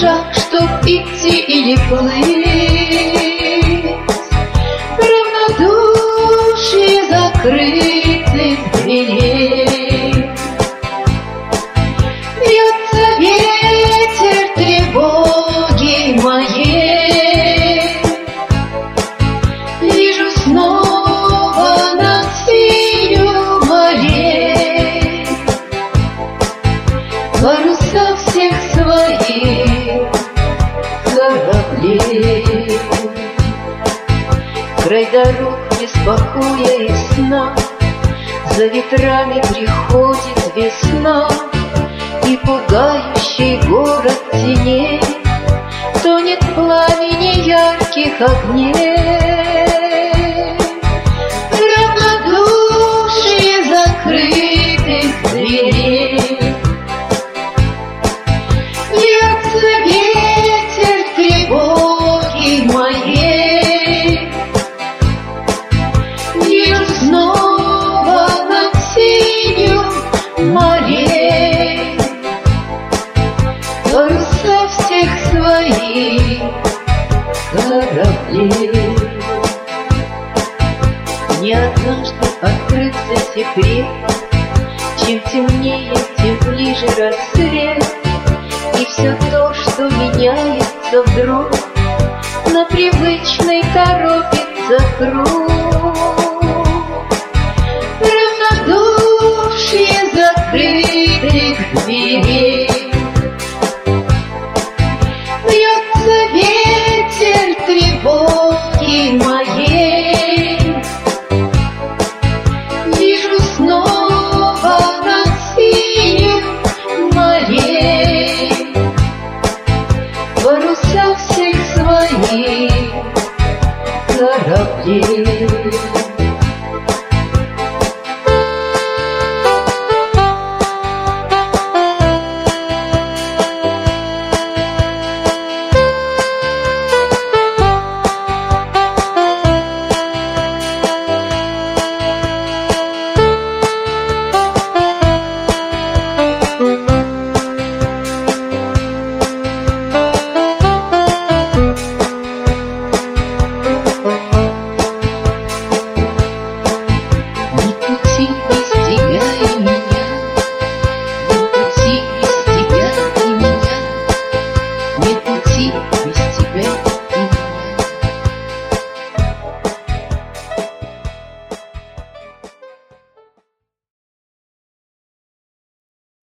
шаг, чтоб идти или плыть, равнодушие закрытых дверей. Бьется ветер тревоги моей, вижу снова над синью морей паруса всех своих кораблей. Край дорог без покоя и сна, за ветрами приходит весна, и пугающий город теней тонет в пламени ярких огней. Равнодушие закрытых дверей. Льется ветер тревоги моей, вижу снова над синью морей паруса всех своих кораблей. Не однажды открылся секрет: чем темнее, тем ближе рассвет. И все то, что меняется вдруг, на привычный торопится круг. Равнодушие закрытых дверей. Бьется ветер тревоги моей, вижу снова над синим морей паруса всех своих кораблей. Ни пути